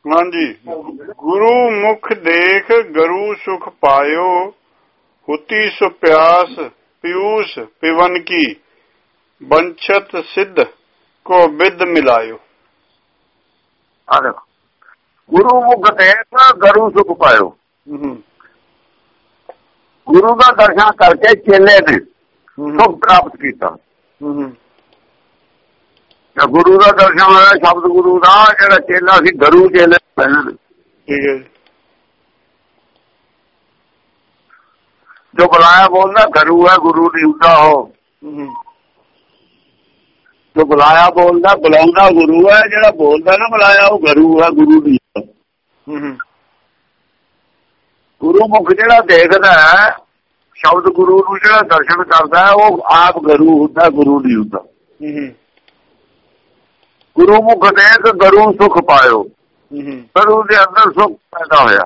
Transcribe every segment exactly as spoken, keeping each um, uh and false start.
हाँ जी। गुरु मुख देख गरु सुख पायो, हुती सो प्यास पीयूष पिवन की, बंछत सिद्ध को विद मिलायो। अरे गुरु मुख देख गरु सुख पायो। गुरु का दर्शन करके चेले ने सुख प्राप्त किया। गुरु का दर्शन होया शब्द गुरु का, जेड़ा चेला सी गरु चेले ठीक है। जो बुलाया बोलना गरु है, गुरु नहीं होता हो। जो बुलाया बोलना बुलाना गुरु है, जेड़ा बोलता ना बुलाया वो गरु है, गुरु नहीं होता। गुरु मुख जेड़ा देखदा है शब्द गुरु नूं जेड़ा दर्शन करता है वो आप गरु होता, गुरु नहीं होता। गुरु मुख देख गरु सुख पायो, गरु के अंदर सुख पैदा होया,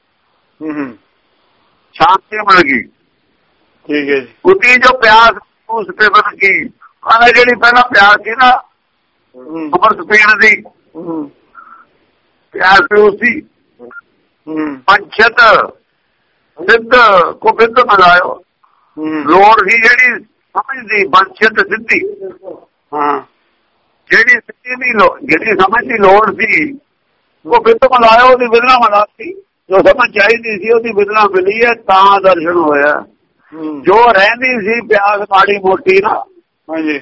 शांति मिल गई। ठीक है। उसकी जो प्यास उस पे बन गई, आना जी पहला प्यास थी ना अमृत पीण की, प्यास पे उसी पंचत सिद्ध को विद मिलायो। लोड़ थी जी समझती पंचत सिद्धि, हाँ जेड़ी सिद्धि दी जेड़ी समझ की लोड़ थी वो विद मिलायो, ओदी विदना मिलाती। जो समझ चाहिए सी ओदी विदना मिली है, तां दर्शन होया। जो रहंदी सी प्यास माड़ी मोटी ना, हाँ जी,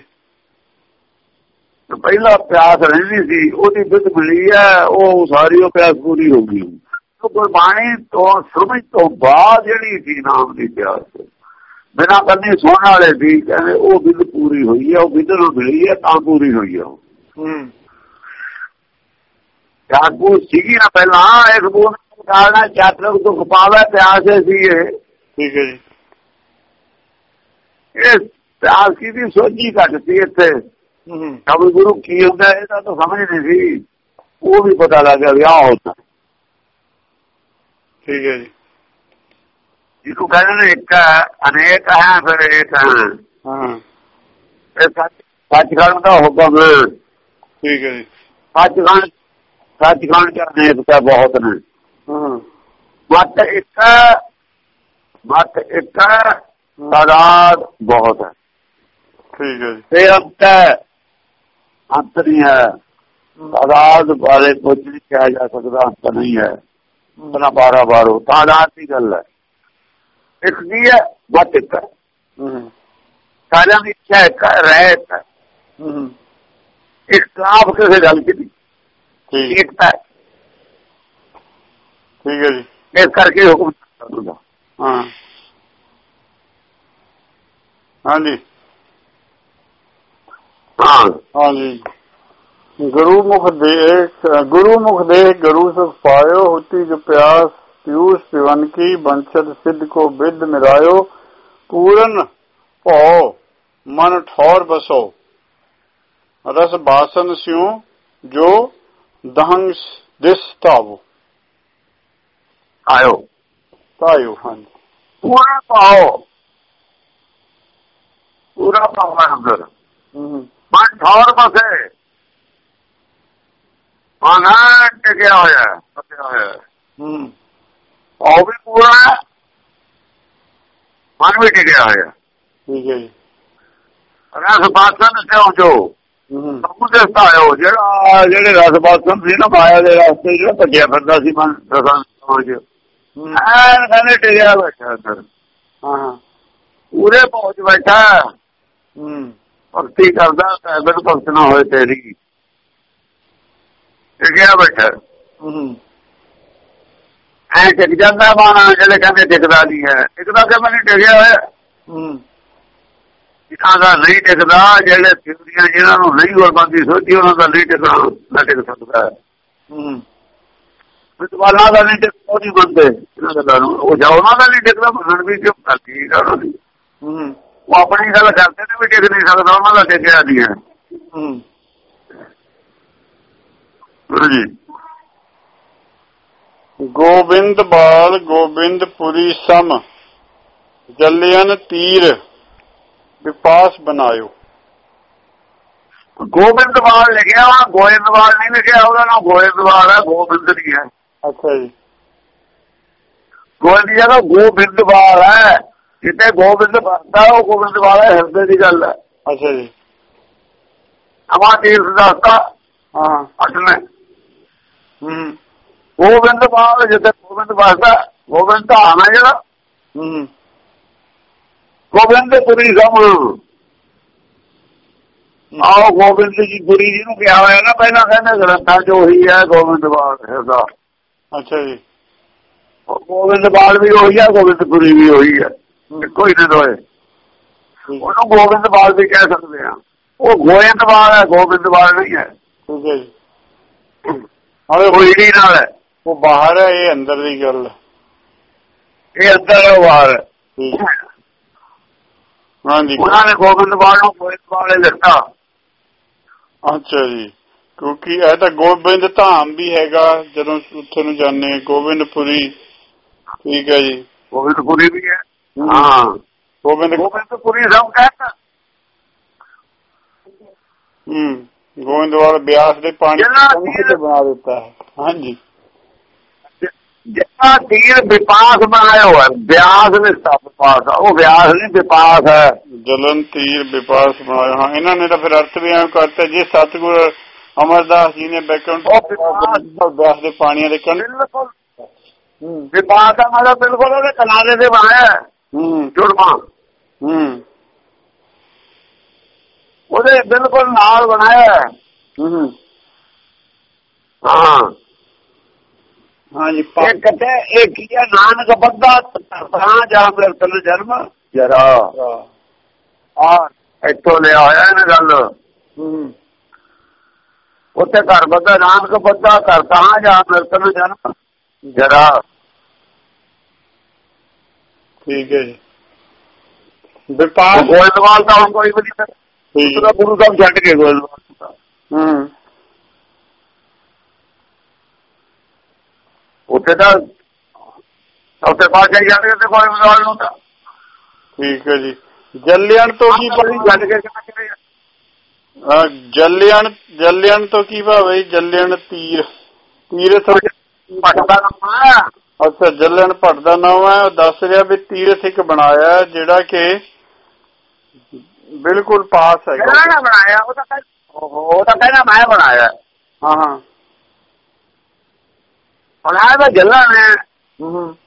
तो पहला प्यास रहंदी सी ओदी विद मिली है, वो सारी वो प्यास पूरी हो गई। तो गुरबाणी तो समझ तो बाद जेड़ी थी नाम की प्यास बिना करनी सोने वाले थी, कहते वो विद पूरी हुई है, वो विद न मिली है तां पूरी हुई है। जागू सीगी ना पहला एक बूंद डालना चातक दुख पावे प्यास सी है। ठीक है जी। ये प्यास की भी सोची घट सी इत्थे, शब्द गुरु की होता है तो समझ नहीं सी, वो भी पता लग गया विआह होता। ठीक है जी। जिसको कहते एक अनेक है फिर एक है, सचखंड का हुक्म। ठीक है जी। सचखंड सचखंड के अनेकता बहुत ने, मत एक मत एक तादाद बहुत है। ठीक है जी। अंत अंत नहीं है, तादाद वाले कुछ नहीं कहा जा सकता, अंत नहीं है। अपना बारह बारो तादाद की गल है। एक की है मत एक है, सारिया की इच्छा एक है, रह एक है। इख्तलाफ किसी गल की एकता है। ठीक है जी। इस करके हुक्म। हाँ हाँ जी, हाँ हाँ जी। गुरु मुख देख गुरु मुख देख गरु सुख पायो, होती जो प्यास पीयूष पिवन की, बंछत सिद्ध को विद मिलायो। पूरन भौ मन ठौर बसो, रस बासन स्यों जो दहंग दिस तावो। आयो तायो। हाँ जी। पूरा पाओ, पूरा पाओ अंदर मन ठौर बसे, मन टिकया होया बसया होया। पाओ भी पूरा है, मन भी टिकया होया। ठीक है जी। रस बासन स्यों जो सबूत आयो, जेड़ा जेड़े रस बासन सी ना माया के रास्ते जो भजया फिरदा सी मन रसां च, ऐन कहने टिकया बैठा अंदर। पूरे पहुंच बैठा, भक्ति करदा तैबन भगत ना होए तेरी, टिकया बैठा। ऐ टिक जांदा माना, जेड़े कहंदे टिकदा नहीं है, टिकदा कि मैं टिकया होया। जिन्हां दा नहीं टिकदा, जेड़े थिवरियां जिन्हां नूं नहीं गुरबंदी सोची उन्हां दा नहीं टिकना ना टिक सकदा है। विद्वानां दा नहीं टिकदा, वो नहीं मनदे इन्हां गल्लां नूं, वो जा उन्हां दा नहीं टिकदा मनण भी क्यों करदी है उन्हां दी। वो अपनी गल करते ने भी टिक नहीं सकदा, उन्हां दा टिकया नहीं है जी। गोबिंद बाल गोबिंद पुरी सम, जलियन तीर विपास बनायो। ਗੋਬਿੰਦਵਾਲ ਲਿਖਿਆ ਵਾ, ਗੋਇੰਦਵਾਲ ਨਹੀਂ ਲਿਖਿਆ। ਉਹਦਾ ਨਾਮ ਗੋਇੰਦਵਾਲ ਹੈ, ਗੋਬਿੰਦ ਨਹੀਂ ਹੈ। ਅੱਛਾ ਜੀ। ਗੋਇੰਦ ਜਗ੍ਹਾ ਗੋਬਿੰਦਵਾਲ ਹੈ, ਜਿੱਥੇ ਗੋਬਿੰਦ ਵਸਦਾ ਉਹ ਗੋਬਿੰਦਵਾਲ ਹੈ, ਹਿਰਦੇ ਦੀ ਗੱਲ ਹੈ। ਅੱਛਾ ਜੀ। ਅਮਾ ਤੀਰਥ ਦੱਸਦਾ ਹਾਂ ਅਸਲ ਹੂੰ ਗੋਬਿੰਦਵਾਲ ਜਿੱਥੇ ਗੋਬਿੰਦ ਵਸਦਾ, ਗੋਬਿੰਦ ਧਾਮ ਹੈ ਜਿਹੜਾ, ਹੂੰ ਗੋਬਿੰਦਪੁਰੀ ਸਮ ਆਓ ਗੋਬਿੰਦ ਜੀ ਪੁਰੀ ਜਿਹਨੂੰ ਕਿਹਾ ਹੋਇਆ ਨਾ ਪਹਿਲਾਂ, ਕਹਿੰਦੇ ਗ੍ਰੰਥਾਂ ਚ ਉਹੀ ਹੈ ਗੋਬਿੰਦਵਾਲ ਹਿਰਦਾ। ਅੱਛਾ ਜੀ। ਗੋਬਿੰਦਵਾਲ ਵੀ ਉਹੀ ਹੈ, ਗੋਬਿੰਦਪੁਰੀ ਵੀ ਉਹੀ ਹੈ, ਇੱਕੋ ਹੀ ਨੇ ਦੋਏ। ਉਹਨੂੰ ਗੋਬਿੰਦਵਾਲ ਵੀ ਕਹਿ ਸਕਦੇ ਆ। ਉਹ ਗੋਇੰਦਵਾਲ ਹੈ, ਗੋਬਿੰਦਵਾਲ ਨਹੀਂ ਹੈ। ਠੀਕ ਹੈ ਜੀ। ਹੋਈ ਨਾਲ ਹੈ, ਉਹ ਬਾਹਰ ਹੈ, ਇਹ ਅੰਦਰ ਦੀ ਗੱਲ। ਇਹ ਅੰਦਰ ਹੈ, ਬਾਹਰ ਹੈ। ਹਾਂਜੀ। ਉਹਨਾਂ ਨੇ ਗੋਬਿੰਦਵਾਲ ਨੂੰ ਗੋਇੰਦਵਾਲ ਲਿਖਤਾ। ਅੱਛਾ ਜੀ। ਕਿਉਂਕਿ ਇਹ ਤਾਂ ਗੋਬਿੰਦ ਧਾਮ ਵੀ ਹੈਗਾ ਜਦੋਂ ਉੱਥੇ ਨੂੰ ਜਾਂਦੇ, ਗੋਬਿੰਦਪੁਰੀ। ਠੀਕ ਹੈ ਜੀ। ਗੋਬਿੰਦਪੁਰੀ ਵੀ ਹੈ। ਹਾਂ ਗੋਬਿੰਦ ਗੋਬਿੰਦਪੁਰੀ ਸਭ ਕਹਿੰਦਾ। ਹੂੰ ਗੋਬਿੰਦਵਾਲ ਬਿਆਸ ਦੇ ਪਾਣੀ ਬਣਾ ਦਿੱਤਾ ਹੈ। ਹਾਂਜੀ। ਜਿਹੜਾ ਤੀਰ ਵਿਪਾਸ ਬਣਾਇਆ ਹੋਇਆ, ਬਿਆਸ ਨੇ ਵਿਪਾਸ, ਉਹ ਬਿਆਸ ਨਹੀਂ ਵਿਪਾਸ ਹੈ। ਜਲਨ ਤੀਰ ਵਿਪਾਸ ਬਣਾਇਆ। ਹਾਂ ਇਹਨਾਂ ਨੇ ਤਾਂ ਫਿਰ ਅਰਥ ਵੀ ਐਂ ਕਰਤਾ, ਜੇ ਸਤਿਗੁਰ ਅਮਰਦਾਸ ਜੀ ਨੇ ਬੈਕਗਰਾਉਂਡ ਬਿਆਸ ਦੇ ਪਾਣੀਆਂ ਦੇ ਕੰਢੇ ਵਿਪਾਸ ਦਾ ਮਤਲਬ ਬਿਲਕੁਲ ਉਹਦੇ ਕਿਨਾਰੇ ਤੇ ਬਣਾਇਆ। ਹੂੰ ਜੁੜਵਾ ਹੂੰ ਉਹਦੇ ਬਿਲਕੁਲ ਨਾਲ ਬਣਾਇਆ। ਹੂੰ ਹਾਂ ਹਾਂਜੀ। ਇਹ ਕਹਿੰਦੇ ਇਹ ਕੀ ਹੈ, ਨਾਨਕ ਬੰਦਾ ਤਾਂ ਜਾ ਮਿਲਤਨ ਜਨਮ ਜਰਾ ਆ ਇੱਥੋਂ ਲਿਆ ਹੋਇਆ ਇਹਨੇ ਗੱਲ। ਹੂੰ ਉੱਥੇ ਘਰ ਬੰਦਾ ਨਾਨਕ ਬੰਦਾ ਘਰ ਤਾਂ ਜਾ ਮਿਲਤਨ ਜਨਮ ਜਰਾ। ਠੀਕ ਹੈ ਜੀ। ਵਿਪਾਸ ਗੋਇੰਦਵਾਲ ਤਾਂ ਹੁਣ ਕੋਈ ਵੀ ਨਹੀਂ, ਗੁਰੂ ਸਾਹਿਬ ਛੱਡ ਕੇ ਗੋਇੰਦਵਾਲ। ਹੂੰ ਉੱਥੇ ਤਾਂ ਉੱਥੇ ਪਾਸੇ ਜਾਂਦੇ ਤੇ ਗੋਇੰਦਵਾਲ ਨੂੰ ਤਾਂ। ਠੀਕ ਹੈ ਜੀ। ਜਲਿਆਣ ਤੋਂ ਕੀ ਛੱਡ ਕੇ ਜਲਿਆਣ ਜਲਿਆਣ ਤੋਂ ਕੀ ਭਾਵ ਹੈ? ਜਲਿਆਣ ਤੀਰ ਤੀਰਥ ਭੱਟਦਾ ਨਾਮ। ਅੱਛਾ ਜਲਿਆਣ ਭੱਟ ਦਾ ਨਾਮ ਹੈ। ਉਹ ਦੱਸ ਰਿਹਾ ਵੀ ਤੀਰਥ ਇੱਕ ਬਣਾਇਆ ਜਿਹੜਾ ਕਿ ਬਿਲਕੁਲ ਪਾਸ ਹੈ। ਬਣਾਇਆ ਉਹ ਤਾਂ ਉਹ ਤਾਂ ਕਹਿੰਦਾ ਮੈਂ ਬਣਾਇਆ। ਹਾਂ ਹਾਂ ਬਣਾਇਆ ਤਾਂ ਜੱਲਣ ਨੇ। ਹੂੰ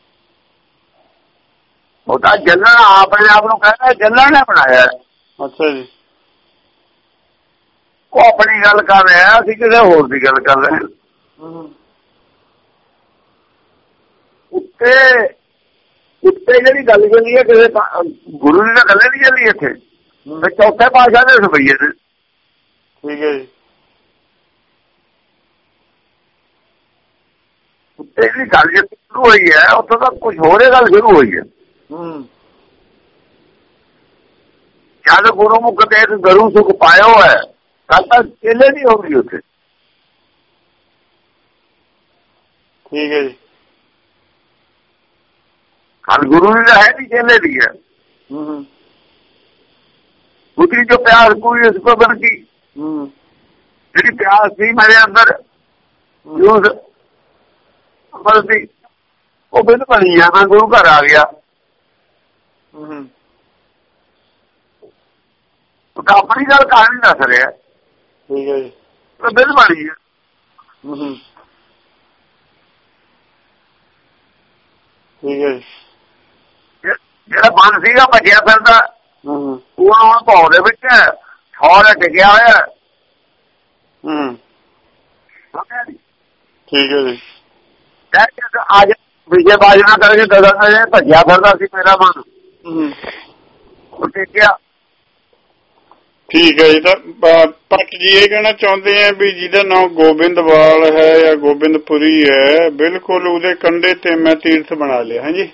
ਉਹ ਤਾਂ ਜੱਲਣ ਆਪਣੇ ਆਪ ਨੂੰ ਕਹਿੰਦਾ ਜੱਲਣ ਨੇ ਬਣਾਇਆ। ਅੱਛਾ ਜੀ। ਉਹ ਆਪਣੀ ਗੱਲ ਕਰ ਰਿਹਾ, ਅਸੀਂ ਕਿਸੇ ਹੋਰ ਦੀ ਗੱਲ ਕਰ ਰਹੇ ਹਾਂ। ਉੱਤੇ ਉੱਤੇ ਜਿਹੜੀ ਗੱਲ ਚੱਲੀ ਹੈ ਕਿਸੇ ਗੁਰੂ ਦੀ ਤਾਂ ਗੱਲ ਨਹੀਂ ਚੱਲੀ ਇੱਥੇ, ਚੌਥੇ ਪਾਤਸ਼ਾਹ ਦੇ ਰੁਪਈਏ ਨੇ। ਠੀਕ ਹੈ ਜੀ। ਉੱਤੇ ਜਿਹੜੀ ਗੱਲ ਸ਼ੁਰੂ ਹੋਈ ਹੈ ਉੱਥੋਂ ਤਾਂ ਕੁਛ ਹੋਰ ਗੱਲ ਸ਼ੁਰੂ ਹੋਈ ਹੈ। ਹੂੰ ਜਦ ਗੁਰੂਮੁਖ ਦੇਖ ਗੁਰੂ ਸੁਖ ਪਾਇਓ ਹੈ ਤਦ ਤੱਕ ਚੇਲੇ ਨਹੀਂ ਹੋਗੀ ਉੱਥੇ। ਠੀਕ ਹੈ ਜੀ। ਕੱਲ ਗੁਰੂ ਨੇ ਤਾਂ ਹੈ ਨਹੀਂ, ਚੇਲੇ ਦੀ ਹੈ। ਹੂੰ ਉਤਰੀ ਜੋ ਪਿਆਸ ਕੋਈ ਇਸ ਕੋ ਬਣ ਗਈ। ਹੂੰ ਜਿਹੜੀ ਪਿਆਸ ਸੀ ਮੇਰੇ ਅੰਦਰ ਜੋ ਅਮਰ ਦੀ ਉਹ ਬਿੰਦ ਬਣੀ ਆ, ਮੈਂ ਗੁਰੂ ਘਰ ਆ ਗਿਆ। ਹੂੰ ਉਹ ਤਾਂ ਆਪਣੀ ਗੱਲ ਕਹਾਣੀ ਦੱਸ ਰਿਹਾ। ਠੀਕ ਹੈ ਜੀ। ਉਹ ਬਿੰਦ ਬਣੀ ਆ। ਹੂੰ ਠੀਕ ਹੈ ਜੀ। ਜਿਹੜਾ ਮਨ ਸੀਗਾ ਭੱਜਿਆ ਫਿਰਦਾ ਉਹ ਹੁਣ ਭੌ ਦੇ ਵਿੱਚ ਠੌਰ ਟਿਕਿਆ ਹੋਇਆ। ਹੂੰ ਠੀਕ ਹੈ ਜੀ। ਅੱਜ ਵਿਜੇ ਬਾਜਣਾ ਕਰਕੇ ਗਗਨ ਭੱਜਿਆ ਫਿਰਦਾ ਸੀ ਮੇਰਾ ਮਨ, ਉਹ ਟਿਕਿਆ। ਠੀਕ ਹੈ ਜੀ। ਤਾਂ ਭੱਟ ਜੀ ਇਹ ਕਹਿਣਾ ਚਾਹੁੰਦੇ ਆ ਵੀ ਜਿਹਦਾ ਨਾਮ ਗੋਬਿੰਦਵਾਲ ਹੈ ਜਾਂ ਗੋਬਿੰਦਪੁਰੀ ਹੈ, ਬਿਲਕੁਲ ਉਹਦੇ ਕੰਢੇ ਤੇ ਮੈਂ ਤੀਰਥ ਬਣਾ ਲਿਆ। ਹਾਂਜੀ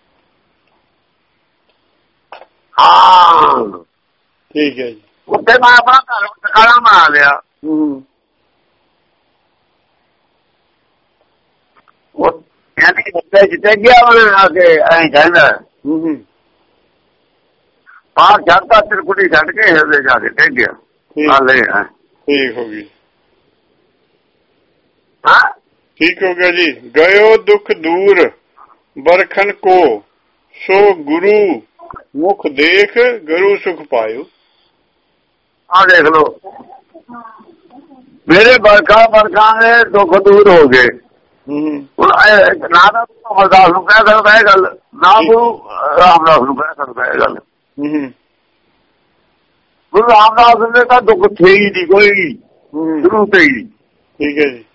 ਹਾਂ ਠੀਕ ਹੈ ਜੀ। ਉੱਥੇ ਮੈਂ ਆਪਣਾ ਘਰ ਟਿਕਾਣਾ ਬਣਾ ਲਿਆ। ਹੂੰ ਉਹ ਯਾਨੀ ਉੱਥੇ ਜਿੱਥੇ ਗਿਆ ਉਹਨੇ ਆ ਕੇ ਐਂ ਕਹਿੰਦਾ ਹੂੰ ਬਾਹਰ ਛੱਡਦਾ ਤਿਰਕੁਟੀ ਛੱਡ ਕੇ ਹਿਰਦੇ ਜਾ ਕੇ ਟਿਕ ਗਿਆ। ਹਾਲੇ ਹੈ। ਠੀਕ ਹੋ ਗਈ। ਹਾਂ ਠੀਕ ਹੋ ਗਿਆ ਜੀ। ਗਇਓ ਦੁੱਖ ਦੂਰ ਬਰਖਨ ਕੋ ਸੋ ਗੁਰੂ ਮੁਖ ਦੇਖ ਗੁਰੂ ਸੁਖ ਪਾਇਓ। ਆ ਦੇਖ ਲੋ ਮੇਰੇ ਬਰਖਾ ਬਰਖਾ ਦੇ ਦੁੱਖ ਦੂਰ ਹੋ ਗਏ। ਨਾ ਤਾਂ ਅਮਰਦਾਸ ਨੂੰ ਕਹਿ ਸਕਦਾ ਇਹ ਗੱਲ, ਨਾ ਗੁਰੂ ਰਾਮਦਾਸ ਨੂੰ ਕਹਿ ਸਕਦਾ ਇਹ ਗੱਲ। ਗੁਰੂ ਰਾਮਦਾਸ ਦੇ ਤਾਂ ਦੁੱਖ ਥੇ ਹੀ ਨਹੀਂ ਕੋਈ ਸ਼ੁਰੂ ਤੇ ਹੀ। ਠੀਕ ਹੈ ਜੀ।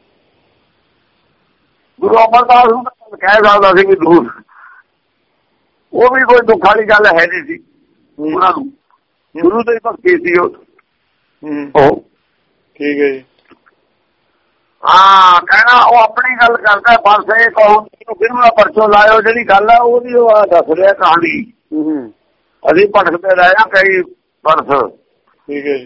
ਗੁਰੂ ਅਮਰਦਾਸ ਨੂੰ ਕਹਿ ਸਕਦਾ ਸੀ ਵੀ ਦੂਰ, ਉਹ ਵੀ ਕੋਈ ਦੁੱਖ ਵਾਲੀ ਗੱਲ ਹੈ ਨਹੀਂ ਸੀ ਉਹਨਾਂ ਨੂੰ, ਗੁਰੂ ਦੀ ਭਗਤੀ ਸੀ ਉਹ। ਠੀਕ ਹੈ ਜੀ। ਹਾਂ ਕਹਿਣਾ ਉਹ ਆਪਣੀ ਗੱਲ ਕਰਦਾ, ਬਸ ਇਹ ਕੌਮ ਫਿਲਮਾਂ ਪਰਚੋਂ ਲਾਇਓ ਜਿਹੜੀ ਗੱਲ ਆ ਉਹਦੀ ਉਹ ਦੱਸ ਰਿਹਾ ਕਹਾਣੀ। ਅਸੀਂ ਭਟਕਦੇ ਰਹੇ ਹਾਂ ਕਈ ਬਰਸ। ਠੀਕ ਹੈ ਜੀ।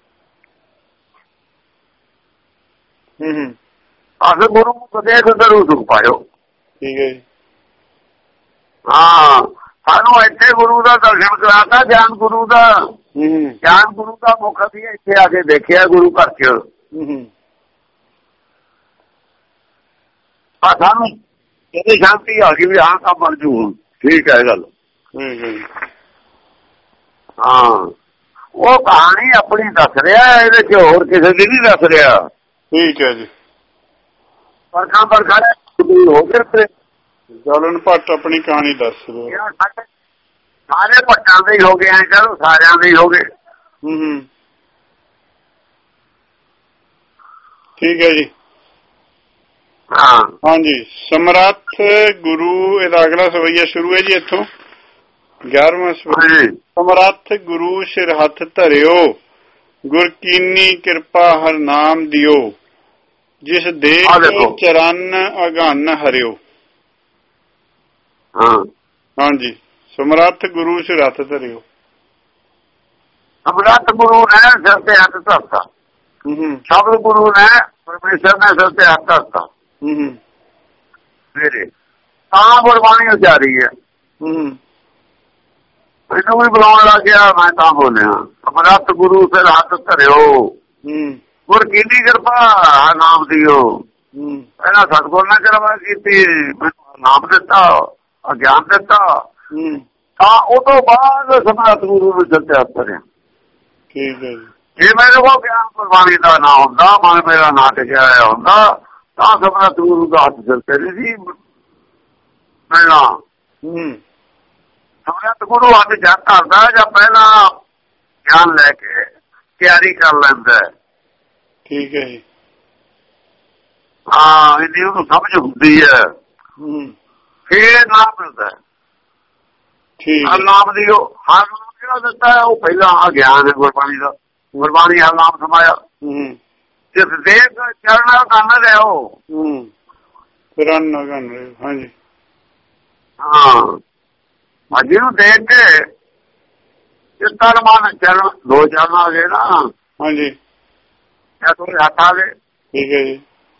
ਅਸ ਗੁਰੂ ਦੇਖ ਗੁਰੂ ਸੁਖ ਪਾਇਓ। ਠੀਕ ਹੈ ਜੀ। ਹਾਂ ਸਾਨੂੰ ਇੱਥੇ ਗੁਰੂ ਦਾ ਦਰਸ਼ਨ ਕਰਾਤਾ, ਗਿਆਨ ਗੁਰੂ ਦਾ। ਗਿਆਨ ਗੁਰੂ ਦਾ ਮੁੱਖ ਅਸੀਂ ਇੱਥੇ ਆ ਕੇ ਦੇਖਿਆ ਗੁਰੂ ਘਰ ਚ। ਆ ਸਾਨੂੰ ਇਹਦੀ ਸ਼ਾਂਤੀ ਆ ਗਈ ਵੀ ਹਾਂ ਕੰਮ ਬਣ ਜੂ। ਠੀਕ ਹੈ ਗੱਲ। ਹਾਂ ਉਹ ਕਹਾਣੀ ਆਪਣੀ ਦੱਸ ਰਿਹਾ, ਇਹਦੇ ਚ ਹੋਰ ਕਿਸੇ ਦੀ ਨਹੀਂ ਦੱਸ ਰਿਹਾ। ਠੀਕ ਹੈ ਜੀ। ਵਰਖਾ ਵਰਖਾ ਹੋ ਗਏ, ਜਲਨ ਭੱਟ ਆਪਣੀ ਕਹਾਣੀ ਦੱਸ ਰਿਹਾ। ਸਾਰੇ ਭੱਟਾਂ ਦੇ ਹੀ ਹੋ ਗਏ, ਚਲੋ ਸਾਰਿਆਂ ਦੇ ਹੀ ਹੋ ਗਏ। ਠੀਕ ਹੈ ਜੀ। ਹਾਂ ਹਾਂਜੀ। ਸਮਰੱਥ ਗੁਰੂ, ਇਹਦਾ ਅਗਲਾ ਸਵਈਆ ਸ਼ੁਰੂ ਹੈ ਜੀ ਇੱਥੋਂ ਗਿਆਰਵਾਂ ਸਵਈਆ। ਸਮਰੱਥ ਗੁਰੂ ਸਿਰ ਹੱਥ ਧਰਿਓ, ਗੁਰ ਕੀਨੀ ਕਿਰਪਾ ਹਰ ਨਾਮ ਦਿਓ, ਜਿਸ ਦੇਖ ਚਰਨ ਅਗਨ ਹਰਿਓ। ਹਾਂ ਹਾਂਜੀ। ਸਮਰੱਥ ਗੁਰੂ ਸਿਰ ਹੱਥ ਧਰਿਓ। ਸਮਰੱਥ ਗੁਰੂ ਨੇ ਸਿਰ ਤੇ ਹੱਥ ਧਰਤਾ। ਸ਼ਬਦ ਗੁਰੂ ਨੇ ਪਰਮੇਸ਼ਰ ਨੇ ਸਿਰ ਤੇ ਹੱਥ ਧਰਤਾ ਮੇਰੇ, ਤਾਂ ਗੁਰਬਾਣੀ ਉਚਾਰੀ ਹੈ। ਮੈਨੂੰ ਵੀ ਬੁਲਾਉਣ ਲੱਗ ਗਿਆ, ਮੈਂ ਤਾਂ ਬੋਲਿਆ ਸਮਰੱਥ ਗੁਰੂ ਸਿਰ ਹੱਥ ਧਰਿਓ, ਗੁਰ ਕੀਨੀ ਕਿਰਪਾ ਨਾਮ ਦਿਓ। ਪਹਿਲਾਂ ਸਤਿਗੁਰ ਨੇ ਕਿਰਪਾ ਕੀਤੀ, ਮੈਨੂੰ ਨਾਮ ਦਿੱਤਾ, ਗਿਆਨ ਦਿੱਤਾ, ਤਾਂ ਉਹ ਤੋਂ ਬਾਅਦ ਸਮਰੱਥ ਗੁਰੂ ਨੇ ਸਿਰ ਤੇ ਹੱਥ ਧਰਿਆ। ਠੀਕ ਹੈ ਜੀ। ਜੇ ਮੇਰੇ ਕੋਲ ਗਿਆਨ ਗੁਰਬਾਣੀ ਦਾ ਨਾ ਹੁੰਦਾ, ਮਨ ਮੇਰਾ ਨਾ ਟਿਕਿਆ ਹੋਇਆ ਹੁੰਦਾ, ਤਾਂ ਸਮਰੱਥ ਗੁਰੂ ਦਾ ਹੱਥ ਸਿਰ ਤੇ ਨਹੀਂ ਸੀ ਮਿਲਣਾ। ਸਮਰੱਥ ਗੁਰੂ ਹੱਥ ਜਾ ਧਰਦਾ ਜਾਂ ਪਹਿਲਾਂ ਗਿਆਨ ਲੈ ਕੇ ਤਿਆਰੀ ਕਰ ਲੈਂਦਾ। ਠੀਕ ਹੈ ਜੀ। ਹਾਂ ਇੰਨੀ ਉਹਨੂੰ ਸਮਝ ਹੁੰਦੀ ਹੈ, ਫੇਰ ਨਾਮ ਮਿਲਦਾ। ਹਰ ਨਾਮ ਦੀ ਉਹ ਹਰ ਨਾਮ ਜਿਹੜਾ ਦਿੱਤਾ ਉਹ ਪਹਿਲਾਂ ਆ ਗਿਆਨ ਹੈ ਗੁਰਬਾਣੀ ਦਾ। ਗੁਰਬਾਣੀ ਹਰ ਨਾਮ ਸਮਾਇਆ, ਜਿਸ ਦੇਖ ਚਰਨ ਕੰਨ ਰਹੋ। ਹਾਂਜੀ। ਹਾਂ ਜਿਹਨੂੰ ਦੇਖ ਕੇ ਤਨ ਮਨ ਚਰਨ, ਦੋ ਚਰਨ ਆ ਗਏ ਨਾ। ਹਾਂਜੀ। ਤੁਹਾਡੇ ਹੱਥ ਆ ਗਏ। ਠੀਕ ਹੈ ਜੀ।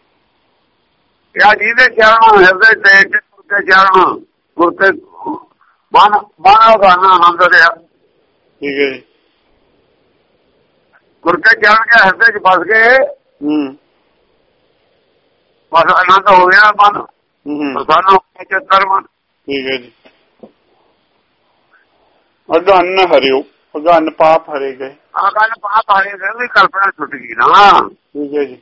ਯਾ ਜਿਹਦੇ ਚਰਨ ਹਿਰਦੇ ਦੇਖ ਕੇ ਗੁਰ ਕੇ ਚਰਨ, ਗੁਰ ਕੇ ਮਨ ਮਨ ਦਾ ਆਨੰਦ ਰਿਹਾ। ਠੀਕ ਹੈ ਜੀ। ਗੁਰ ਕੇ ਚਰਨ ਕੇ ਹਿਰਦੇ ਚ ਫਸ ਗਏ, ਬਸ ਆਨੰਦ ਹੋ ਗਿਆ ਮਨ ਸਾਨੂੰ ਚਿੱਤਰ ਮਨ। ਠੀਕ ਹੈ ਜੀ। ਅਗਨ ਹਰਿਓ, ਅਗਨ ਪਾਪ ਹਰੇ ਗਏ। ਅਗਨ ਪਾਪ ਹਰੇ ਗਏ ਵੀ ਕਲਪਨਾ ਛੁੱਟ ਗਈ ਨਾ। ਠੀਕ ਹੈ ਜੀ।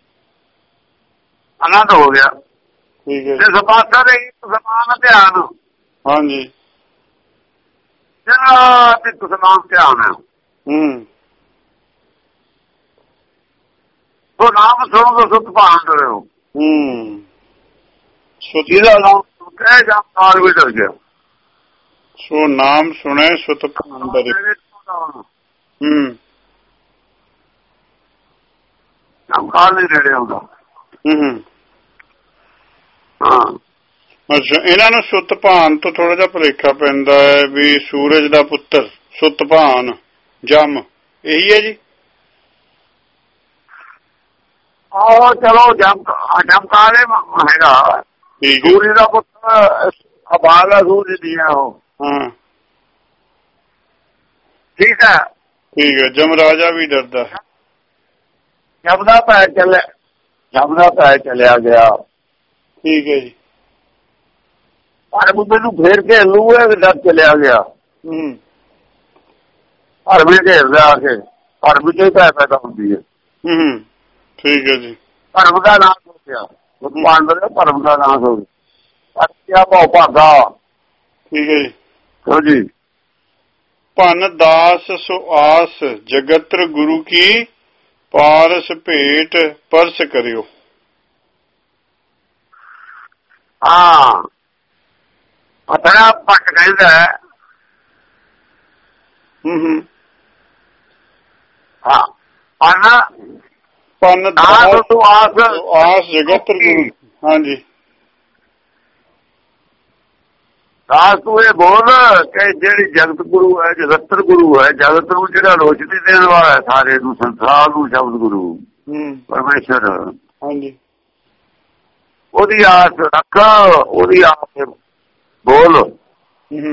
ਆਨੰਦ ਹੋ ਗਿਆ। ਠੀਕ ਹੈ। ਸਮਾਸਾ ਦੇ ਸਮਾਨ ਧਿਆਨ। ਹਾਂਜੀ। ਜਿਹੜਾ ਤੇ ਸਮਾਨ ਧਿਆਨ ਹੈ। ਹੂੰ। ਉਹ ਨਾਮ ਸੁਣੋ ਤਾਂ ਸੁੱਤ ਭਾਣ ਰਹੇ ਹੋ। ਹੂੰ। ਜਿਹਦਾ ਨਾਮ ਕਹਿ ਜਾਂ ਕਾਲ ਵੀ ਡਰ ਗਿਆ। ਸੋ ਨਾਮ ਸੁਣੇ ਸੁਤ ਭਾਣ ਡਰੇ। ਹੂੰ। ਨਾਮ ਕਾਲ ਨਹੀਂ ਨੇੜੇ ਆਉਂਦਾ। ਹੂੰ। ਹਾਂ। ਅੱਛਾ, ਇਹਨਾਂ ਨੂੰ ਸੁਤ ਭਾਣ ਤੋਂ ਥੋੜਾ ਜਿਹਾ ਭੁਲੇਖਾ ਪੈਂਦਾ ਹੈ ਵੀ ਸੂਰਜ ਦਾ ਪੁੱਤਰ ਸੁਤ ਭਾਣ ਜਮ, ਇਹੀ ਹੈ ਜੀ। ਆਹ ਚਲੋ ਜਮ ਜਮਕਾਲੇ ਹੈਗਾ। ਸੂਰਜ ਦਾ ਪੁੱਤਰ ਅਬਾਲ ਸੂਰਜ ਦੀ ਹੈ ਉਹ। ਹਾਂ ਠੀਕ ਹੈ। ਠੀਕ ਹੈ। ਜਮਰਾਜਾ ਵੀ ਡਰਦਾ ਹੈ। ਜਮ ਦਾ ਪੈ ਚੱਲਿਆ ਜਮ ਦਾ ਪੈ ਚਲਿਆ ਗਿਆ। ਠੀਕ ਹੈ ਜੀ। ਧਰਮ ਮੈਨੂੰ ਫੇਰ ਕੇ ਲੂਏ ਡਰ ਚਲਿਆ ਗਿਆ। ਹੂੰ ਧਰਮ ਘੇਰਦਾ ਆ ਕੇ ਧਰਮ ਚ ਪੈ ਪੈਦਾ ਹੁੰਦੀ ਹੈ। ਹੂੰ ਠੀਕ ਹੈ ਜੀ। ਧਰਮ ਦਾ ਨਾਸ਼ ਹੋ ਗਿਆ। ਪਾਂਡਵ ਧਰਮ ਦਾ ਨਾਸ਼ ਹੋ ਗਿਆ। ਭਾਉ ਭਾਗਾ। ਠੀਕ ਹੈ ਜੀ। ਹਾਂਜੀ। ਭਨ ਦਾਸ ਸੋ ਆਸ ਜਗਤਰ ਗੁਰੂ ਕੀ ਪਾਰਸ ਭੇਟ ਪਰਸ ਕਰਿਓ। ਹਾਂ ਪਤੜਾ ਪੱਟ ਕਹਿੰਦਾ। ਹੂੰ ਹੂੰ ਹਾਂ ਪਨ ਭਨ ਦਾਸ ਸੋ ਆਸ ਜਗਤਰ ਗੁਰੂ। ਹਾਂਜੀ। ਦਾਸ ਤੂੰ ਇਹ ਬੋਲ ਕਿ ਜਿਹੜੀ ਜਗਤ ਗੁਰੂ ਹੈ ਜਗਤਰ ਗੁਰੂ ਹੈ ਜਗਤ ਨੂੰ ਜਿਹੜਾ ਰੋਸ਼ਨੀ ਦੇਣ ਵਾਲਾ ਹੈ ਸਾਰੇ ਨੂੰ ਸੰਸਾਰ ਨੂੰ ਸ਼ਬਦ ਗੁਰੂ ਪਰਮੇਸ਼ਰ। ਹਾਂਜੀ। ਉਹਦੀ ਆਸ ਰੱਖ ਉਹਦੀ ਆਸ ਬੋਲ। ਹੂੰ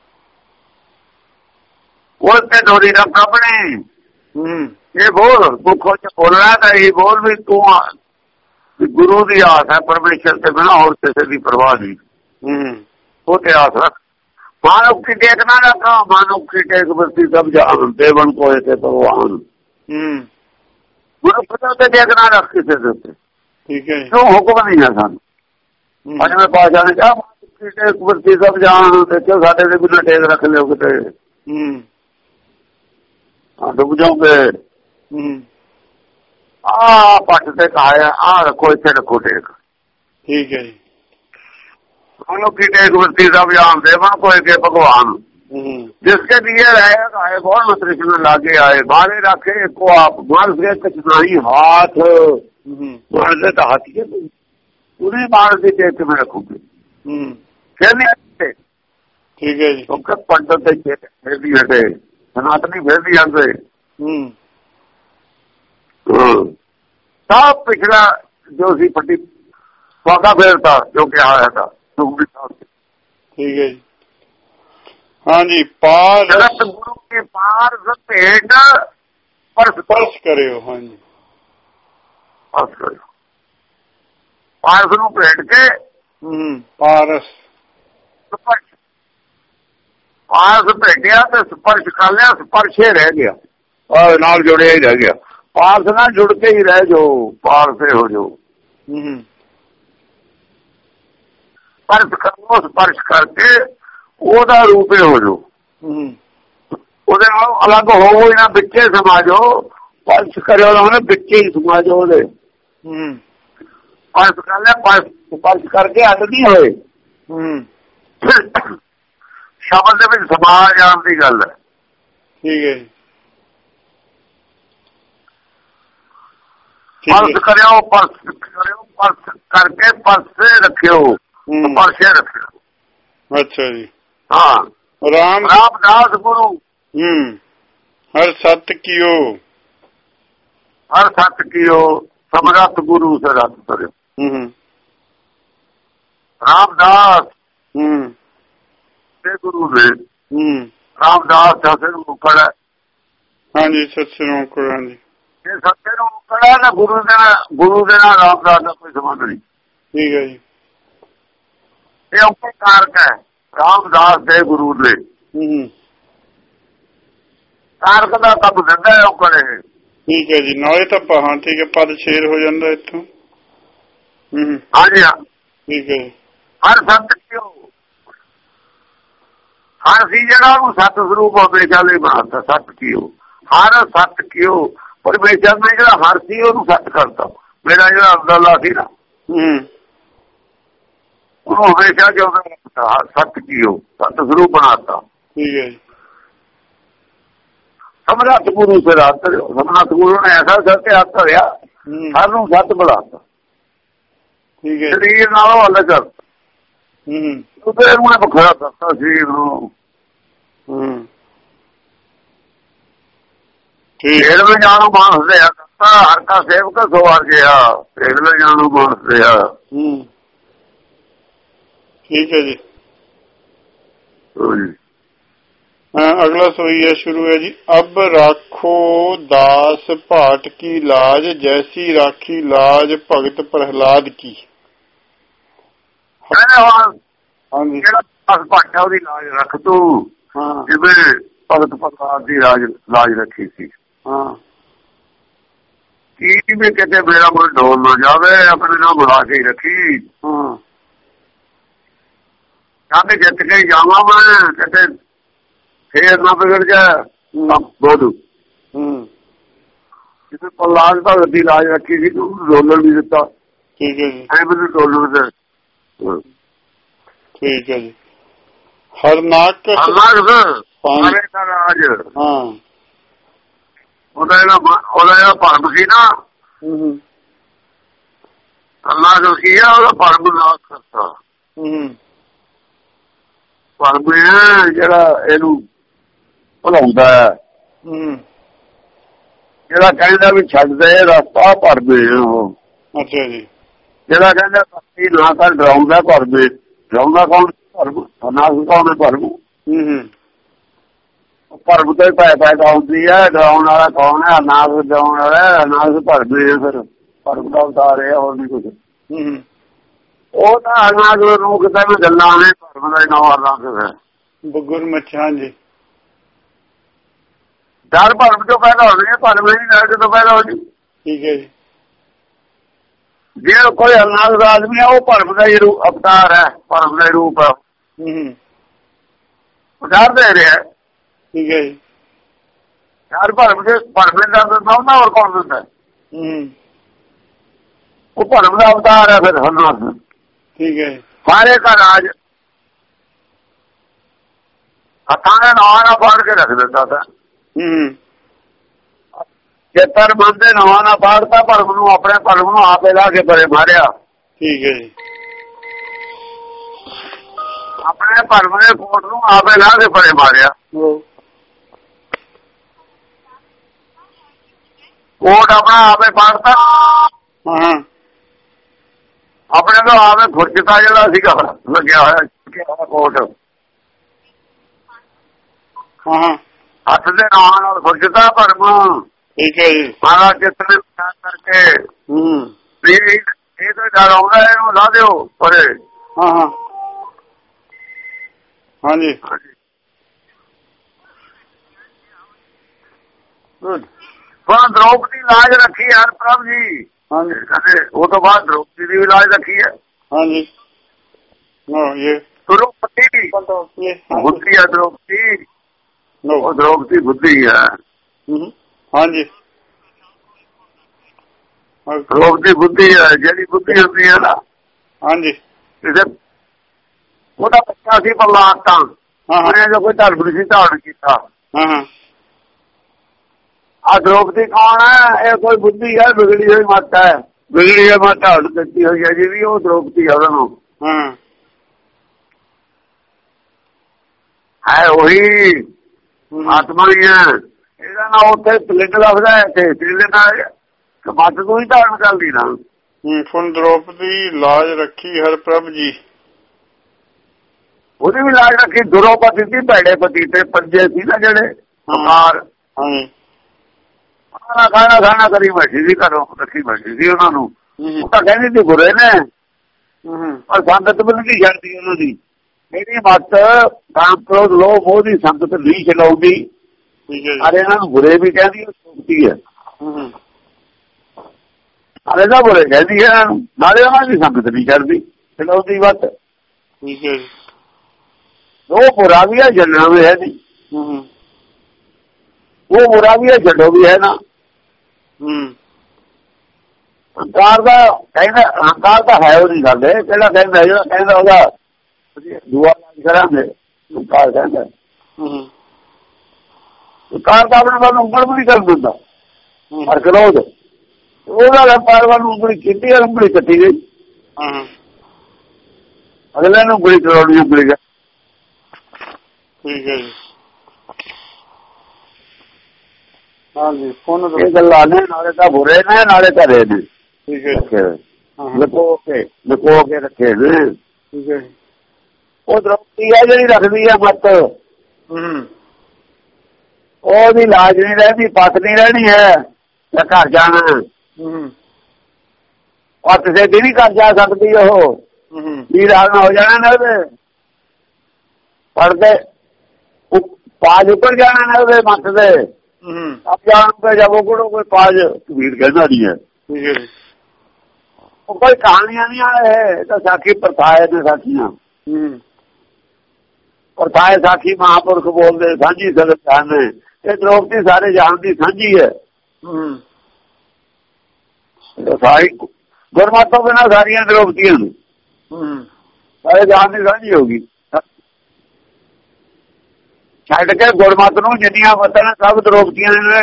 ਉਹ ਤੇ ਡੋਰੀ ਰੱਖ ਆਪਣੀ। ਹੂੰ ਇਹ ਬੋਲ ਤੂੰ ਖੁਦ ਬੋਲਣਾ ਤਾਂ ਇਹ ਬੋਲ ਵੀ ਤੂੰ ਗੁਰੂ ਦੀ ਆਸ ਹੈ ਪਰਮੇਸ਼ਰ ਤੇ ਬਿਨਾਂ ਹੋਰ ਕਿਸੇ ਦੀ ਪਰਵਾਹ ਨਹੀਂ। ਹੂੰ ਉਹ ਤੇ ਆਸ ਰੱਖ। ਮਾਨਵ ਕੀ ਟੇਕ ਨਾ ਰੱਖ। ਮਾਨਵ ਕੀ ਟੇਕ ਬਸਤੀ ਸਭ ਜਾਨ ਦੇਵਨ ਕੋਏ ਤੇ ਭਗਵਾਨ। ਹੂੰ ਗੁਰੂ ਪਤਾ ਤੇ ਟੇਕ ਨਾ ਰੱਖ ਕਿਸੇ ਦੇ ਉੱਤੇ। ਠੀਕ ਹੈ। ਕਿਉਂ ਹੁਕਮ ਨਹੀਂ ਹੈ ਸਾਨੂੰ। ਪੰਜਵੇਂ ਪਾਤਸ਼ਾਹ ਨੇ ਕਿਹਾ ਮਾਨਵ ਕੀ ਟੇਕ ਬਸਤੀ ਸਭ ਜਾਨ ਦੇਖੋ ਸਾਡੇ ਦੇ ਬਿਨਾਂ ਟੇਕ ਰੱਖ ਲਿਓ ਕਿਤੇ। ਹੂੰ ਹਾਂ ਡੁੱਬ ਜਾਓਗੇ। ਹੂੰ ਆ ਪੱਟ ਤੇ ਕਹਾਇਆ ਆ ਰੱਖੋ ਇੱਥੇ ਰੱਖੋ ਟੇਕ। ਠੀਕ ਹੈ ਜੀ। मानव की टेक वृत्ति सब जान देवन कोई के भगवान। जिसके दिए रहे आए कौन कृष्ण लागे आए बारे रखे को आप मार से कुछ नहीं हाथ मार से तो हाथी है पूरी मार की टेक में रखूंगी। ठीक है जी। तो पंडित फिर भी हटे सनातनी फिर भी हटे। सब पिछला जो सी पट्टी स्वागा फेर था जो क्या आया था। ठीक है जी। हाँ जी। पार जगत गुरु के पार भेंट परस परस करियो। हाँ जी परस करियो। पारस नूं भेंट के पारस स्पर्श पारस भेटिया तो स्पर्श कर लिया स्पर्शे रह गया और नाल जुड़िया ही रह गया। पारस ना जुड़ के ही रह जो पार से हो जो। स्पर्श करो स्पर्श करके ਉਹਦਾ ਰੂਪੇ ਹੋ ਜੋ। ਉਹਦੇ ਨਾਲ ਅਲੱਗ ਹੋਵੋ ਹੀ ਨਾ ਵਿੱਚੇ ਸਮਾ ਜਾਓ। ਸਪਰਸ਼ ਕਰਿਓ ਉਹਨੇ ਵਿੱਚੇ ਹੀ ਸਮਾ ਜਾਓ ਉਹਦੇ। ਸਪਰਸ਼ ਕਰ ਲਿਆ ਸਪਰਸ਼ ਕਰਕੇ ਅੱਡ ਨਹੀਂ ਹੋਏ। ਸ਼ਬਦ ਦੇ ਵਿੱਚ ਸਮਾ ਜਾਣ ਦੀ ਗੱਲ ਹੈ। ਠੀਕ ਹੈ। ਸਪਰਸ਼ ਕਰਿਓ ਪਰਸ ਕਰਿਓ ਪਰਸ ਕਰਕੇ ਪਰਸੇ ਰੱਖਿਓ ਪਰਸੇ ਰੱਖਿਓ। ਅੱਛਾ ਜੀ। हाँ राम रामदास गुरु। हम्म हर सत कियो हर सत कियो समरथ गुरु से रत करो। हम्म रामदास हम्म से गुरु ने। हम्म रामदास सत्य मुकड़ है। हाँ जी सत्य मुकड़। हाँ जी ये सत्य मुकड़ है ना गुरु देना गुरु देना रामदास का कोई संबंध नहीं। ठीक है जी। ये उनके कारक है रामदास दे गुरु ने। कारक का कम दिंदा है करे। ठीक है जी। नाले तो हाँ ठीक है पद शेर हो जाता इतों। हाँ जी हाँ ठीक है। हर सत क्यों हर सी जगह सत स्वरूप हमेशा नहीं बनाता सत क्यों हर सत क्यों परमेश्वर ने जो हर सी ओनू सत करता। मेरा जो अब्दुल्ला सी ना ਉਹਨੂੰ ਹਮੇਸ਼ਾ ਜਿਉਂਦਾ ਰੱਖਦਾ ਸੱਤ ਕੀਓ ਸੱਤ ਸਰੂਪ ਬਣਾਤਾ। ਠੀਕ ਹੈ। ਸਮਰੱਥ ਗੁਰੂ ਸੇ ਰਾਤ ਕਰਿਓ। ਸਮਰੱਥ ਗੁਰੂ ਨੇ ਐਸਾ ਸੱਤ ਹੱਥ ਧਰਿਆ ਹਰ ਨੂੰ ਸੱਤ ਬਣਾਤਾ। ਠੀਕ ਹੈ। ਸਰੀਰ ਨਾਲੋਂ ਅਲੱਗ ਕਰਤਾ। ਉਹਦੇ ਨੂੰ ਵੱਖਰਾ ਕਰਤਾ ਸਰੀਰ ਨੂੰ। ਫੇਰ ਵੀ ਜਾਣੋ ਮਾਨਸ ਦਿਆ ਕਰਤਾ ਹਰ ਕਾ ਸੇਵਕ ਸੋ ਹਰ ਗਿਆ। ਫੇਰ ਵੀ ਜਾਣੋ ਮਾਨਸ ਦਿਆ। ठीक है जी। अगला सोई है, शुरू है जी। अब राखो दास भाट की लाज, जैसी राखी लाज भगत प्रहलाद की। हाँ जी, भाटा ओदी लाज रख तू, जिवें भगत प्रहलाद की लाज लाज रखी सी। हाँ की भी किते मेरा कोई ढोल ना जावे, अपने नाल बुला के रखी। हाँ कहते जित के जावा मैं, कहते फिर ना बिगड़ जाए बोलू। जिसे प्रहलाद भगत की लाज रखी थी, तू डोलर भी दिता। ठीक है जी, ऐ मैनू डोलर दे। ठीक है जी। हरनाक हरनाक का राज। हाँ ਉਹਦਾ ਜਿਹੜਾ ਭਰਮ ਸੀ ਨਾ, ਅੱਲਾਹ ਜੋ ਕੀ ਆ ਉਹਦਾ ਭਰਮ ਨਾਸ਼ ਕਰਤਾ। ਭਰਮ ਹੈ ਜਿਹੜਾ ਇਹਨੂੰ ਭੁਲਾਉਂਦਾ ਹੈ, ਜਿਹੜਾ ਕਹਿੰਦਾ ਵੀ ਛੱਡ ਦੇ ਰਸਤਾ ਭਰਮ ਹੈ ਉਹ। ਅੱਛਾ ਜੀ। ਜਿਹੜਾ ਕਹਿੰਦਾ ਭਗਤੀ ਨਾ ਕਰ ਡਰਾਉਂਦਾ ਭਰਮ, ਡਰਾਉਂਦਾ ਕੌਣ? ਭਰਮ। ਨਾਸ਼ ਕੌਣ ਹੈ? ਭਰਮ। ਭਰਮ ਤੋਂ ਹੀ ਪੈ ਪੈਦਾ ਹੁੰਦੀ ਹੈ, ਡਰਾਉਣ ਵਾਲਾ ਕੌਣ ਹੈ? ਅਨਾਸ ਡਰਾਉਣ ਵਾਲਾ, ਅਨਾਸ ਭਰਮ ਹੈ। ਫਿਰ ਭਰਮ ਦਾ ਅਵਤਾਰ ਹੈ, ਹੋਰ ਨਹੀਂ ਕੁਛ। ਉਹ ਤਾਂ ਅਨਾਸ ਨੂੰ ਕਿਤੇ ਵੀ ਗੱਲਾਂ ਨੇ, ਭਰਮ ਦਾ ਨਾਮ ਅਨਾਸ ਹੈ। ਗੁਰਮੁਖਾਂ ਜੀ ਡਰ ਭਰਮ ਤੋਂ ਪੈਦਾ ਹੋਣੀ ਹੈ, ਭਰਮ ਹੀ ਡਰ ਤੋਂ ਪੈਦਾ ਹੋਣੀ। ਠੀਕ ਹੈ ਜੀ। ਜੇ ਕੋਈ ਅਨਾਸ ਦਾ ਆਦਮੀ ਹੈ, ਉਹ ਭਰਮ ਦਾ ਹੀ ਅਵਤਾਰ ਹੈ, ਭਰਮ ਦਾ ਰੂਪ ਹੈ। ਡਰ ਦੇ ਰਿਹਾ। ਠੀਕ ਹੈ ਜੀ। ਯਾਰ ਭਰਮ ਦੇ ਭਰਮ ਦਾ ਦਿੰਦਾ ਹੁੰਦਾ, ਹੋਰ ਕੌਣ ਦਿੰਦਾ? ਉਹ ਭਰਮ ਦਾ ਅਵਤਾਰ ਹੈ ਫਿਰ ਹਰਨਾਥ। ਠੀਕ ਹੈ। ਸਾਰੇ ਦਾ ਰਾਜ ਹੱਥਾਂ ਦੇ ਨਵਾਂ ਨਾਲ ਫੜ ਕੇ ਰੱਖ ਦਿੱਤਾ ਤਾਂ। ਚੇਤਰ ਮਨ ਦੇ ਨਵਾਂ ਨਾਲ ਫੜਤਾ ਭਰਮ ਨੂੰ, ਆਪਣੇ ਭਰਮ ਨੂੰ ਆਪੇ ਲਾ ਕੇ ਪਰੇ ਮਾਰਿਆ। ਠੀਕ ਹੈ ਜੀ। ਆਪਣੇ ਭਰਮ ਦੇ ਕੋਟ ਨੂੰ ਆਪੇ ਲਾ ਕੇ ਪਰੇ ਮਾਰਿਆ। ਕੋਟ ਆਪਣਾ ਆਪੇ ਪਾੜਤਾ, ਆਪਣੇ ਤੋਂ ਆਪੇ ਖੁਰਚਤਾ ਜਿਹੜਾ ਸੀਗਾ ਲੱਗਿਆ ਹੋਇਆ ਕੋਟ, ਹੱਥ ਦੇ ਨਾਲ ਨਾਲ ਖੁਰਚਤਾ ਭਰਮ। ਠੀਕ ਹੈ ਜੀ। ਮਹਾਰਾਜ ਚਿੱਤ ਨੇ ਕਰਕੇ ਇਹ ਤਾਂ ਡਰ ਆਉਂਦਾ, ਇਹਨੂੰ ਲਾ ਦਿਓ ਪਰੇ। ਹਾਂ ਹਾਂ ਹਾਂਜੀ ਗੁੱਡ। ਹੁਣ ਦ੍ਰੋਪਦੀ ਲਾਜ ਰੱਖੀ ਹਰ ਪ੍ਰਭ ਜੀ। ਹਾਂਜੀ। ਉਹ ਤੋਂ ਬਾਅਦ ਦ੍ਰੋਪਦੀ ਦੀ ਵੀ ਲਾਜ ਰੱਖੀ ਹੈ। ਹਾਂਜੀ। ਦ੍ਰੋਪਦੀ ਬੁੱਧੀ ਹੈ, ਦ੍ਰੋਪਦੀ ਉਹ ਦ੍ਰੋਪਦੀ ਬੁੱਧੀ ਹੈ। ਹਾਂਜੀ। ਦ੍ਰੋਪਦੀ ਬੁੱਧੀ ਹੈ, ਜਿਹੜੀ ਬੁੱਧੀ ਹੁੰਦੀ ਹੈ ਨਾ। ਹਾਂਜੀ। ਉਹਦਾ ਬੱਚਾ ਸੀ ਪ੍ਰਹਲਾਦ, ਤਾਂ ਉਹਨੇ ਜੋ ਕੋਈ ਧਰਮ ਨਹੀਂ ਸੀ ਧਾਰਨ ਕੀਤਾ। ਆ ਦ੍ਰੋਪਦੀ ਕੌਣ ਹੈ? ਇਹ ਕੋਈ ਬੁੱਧੀ ਹੈ, ਵਿਗੜੀ ਹੋਈ ਮੱਤ ਹੈ, ਵਿਗੜੀ ਹੋਈ ਮੱਤ ਧਾਰਨ ਕੀਤੀ ਹੋਈ ਹੈ ਜੀ ਵੀ ਉਹ ਦ੍ਰੋਪਦੀ ਹੈ। ਉਹਨਾਂ ਨੂੰ ਹੈ ਉਹੀ ਆਤਮਾ ਹੀ ਹੈ। ਇਹਦਾ ਨਾ ਉੱਥੇ ਲਿੰਗ ਲੱਭਦਾ ਹੈ ਤੇ ਮੱਤ ਤੋਂ ਹੀ ਧਾਰਨ ਕਰਦੀ ਨਾ। ਹੁਣ ਦ੍ਰੋਪਦੀ ਲਾਜ ਰੱਖੀ ਹਰ ਪ੍ਰਭ ਜੀ, ਉਹਦੀ ਵੀ ਲਾਜ ਰੱਖੀ। ਦੁਰੋਪਤੀ ਸੀ, ਭੈੜੇ ਪਤੀ ਤੇ ਪੰਜੇ ਸੀ ਨਾ ਜਿਹੜੇ ਬੁਖਾਰ, ਖਾਣਾ ਖਾਣਾ ਖਾਣਾ ਕਰੀ ਬੈਠੀ ਸੀ, ਘਰੋਂ ਰੱਖੀ ਬੈਠੀ ਸੀ ਉਹਨਾਂ ਨੂੰ। ਉਹ ਤਾਂ ਕਹਿੰਦੀ ਸੀ ਬੁਰੇ ਨੇ, ਪਰ ਸੰਗਤ ਵੀ ਨਹੀਂ ਛੱਡਦੀ ਉਹਨਾਂ ਦੀ। ਇਹਦੀ ਮੱਤ ਕਾਮ ਕ੍ਰੋਧ ਲੋਭ ਉਹਦੀ ਸੰਗਤ ਨਹੀਂ ਚਲਾਉਂਦੀ, ਅਰੇ ਇਹਨਾਂ ਨੂੰ ਬੁਰੇ ਵੀ ਕਹਿੰਦੀ ਸੋਚਦੀ ਹੈ, ਅਰੇ ਤਾਂ ਬੁਰੇ ਕਹਿੰਦੀ ਹੈ ਇਹਨਾਂ ਨੂੰ, ਨਾਲੇ ਉਹਨਾਂ ਦੀ ਸੰਗਤ ਨਹੀਂ ਛੱਡਦੀ, ਚਲਾਉਂਦੀ ਮੱਤ। ਠੀਕ ਹੈ। ਉਹ ਬੁਰਾ ਵੀ ਹੈ, ਜਲਣਾ ਵੀ ਹੈ ਨਹੀਂ। ਉਹ ਬੁਰਾ ਵੀ ਹੈ, ਛੱਡੋ ਵੀ ਹੈ ਨਾ। ਹੰਕਾਰ ਦਾ ਕਹਿੰਦਾ, ਹੰਕਾਰ ਤਾਂ ਹੈ ਉਹਦੀ ਗੱਲ। ਕਿਹੜਾ ਕਹਿੰਦਾ? ਜਿਹੜਾ ਕਹਿੰਦਾ ਉਹਦਾ ਦੁਆ ਕਰਾਂਗੇ, ਹੰਕਾਰ ਕਹਿੰਦਾ। ਹੰਕਾਰ ਤਾਂ ਆਪਣੇ ਵੱਲ ਉਂਗਲ ਵੀ ਨਹੀਂ ਕਰ ਦਿੰਦਾ, ਪਰ ਕ੍ਰੋਧ ਉਹਦਾ ਹੰਕਾਰ ਵੱਲ ਉਂਗਲੀ ਕੀਤੀ, ਉਂਗਲੀ ਕੱਟੀ ਗਈ। ਅਗਲੇ ਨੂੰ ਉਂਗਲੀ ਚਲਾਉਣੀ, ਉਂਗਲੀ ਗਈ। ਠੀਕ ਹੈ ਜੀ। ਹਾਂਜੀ। ਇਹ ਗੱਲਾਂ ਨੇ, ਨਾਲੇ ਤਾਂ ਬੁਰੇ ਨੇ ਨਾਲੇ ਘਰੇ ਨੇ। ਠੀਕ ਹੈ। ਲੁਕੋ ਕੇ ਲੁਕੋ ਕੇ ਰੱਖੇ ਨੇ। ਠੀਕ ਹੈ। ਉਹ ਦ੍ਰੋਪਦੀ ਹੈ ਜਿਹੜੀ ਰੱਖਦੀ ਹੈ ਮੱਤ, ਉਹਦੀ ਲਾਜ ਨਹੀਂ ਰਹਿੰਦੀ, ਪੱਤ ਨਹੀਂ ਰਹਿਣੀ ਹੈ, ਤਾਂ ਘਰ ਜਾਣਾ। ਪੱਤ ਸੇ ਵੀ ਨਹੀਂ ਘਰ ਜਾ ਸਕਦੀ, ਉਹ ਵੀਰ ਹਾਲ ਹੋ ਜਾਣਾ ਨਾ ਉਹਦੇ ਪੜਦੇ ਪਾਜ ਉੱਪਰ ਜਾਣਾ ਨਾ ਉਹਦੇ ਮੱਤ ਦੇ अब जानते जब वो कोई पाज भीड़ कहना नहीं है, वो कोई कहानियां नहीं आए है, तो साखी प्रथाएं ने साखियां प्रथाएं साखी महापुरुष बोलते साझी सदस्यान ने, ये द्रौपदी सारे जहान की साझी है। तो सारी गुरमतों बिना सारिया द्रौपदियां सारे जहान की साझी होगी। छड़ के गुरमत नूं जिन्नियां वतन सब द्रौपदियां ने।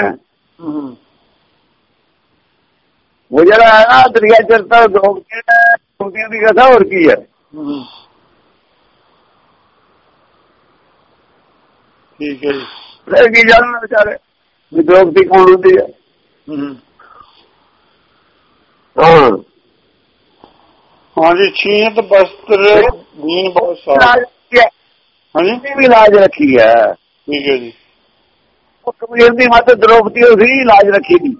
वो जरा है ना दरिया चलता द्रौपदियां की कथा और की है। ठीक है की जानना बेचारे भी द्रौपदी कौन होती है। हाँ हाँ जी, छींत वस्त्र दीन बहुत सारा हाँ जी भी लाज रखी है। ठीक है जी, कबीर की मत द्रौपदी उसी लाज रखी थी।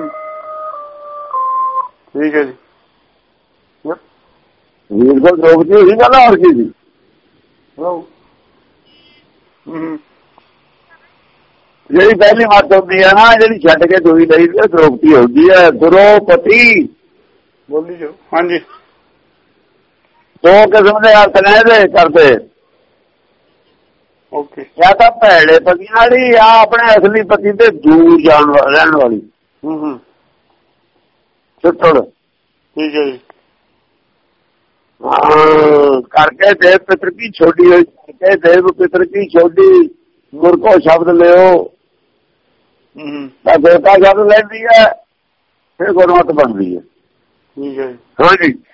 ठीक है जी, वीर को द्रौपदी उसी गल और की थी। जी पहली मत होती है ना जी छड़ के दूरी ली द्रौपदी होती है। द्रौपदी बोली जो हाँ जी, दो किस्म के अर्थ ने करते, ओके या तो भैड़े पति वाली या अपने असली पति से दूर जान रहने वाली छुट्टड़। ठीक है जी, करके देव पितर की छोटी हुई, करके देव पितर की छोटी गुर को शब्द ले गुर का शब्द लेती है, फिर गुरमत बनती है। ठीक है हाँ जी।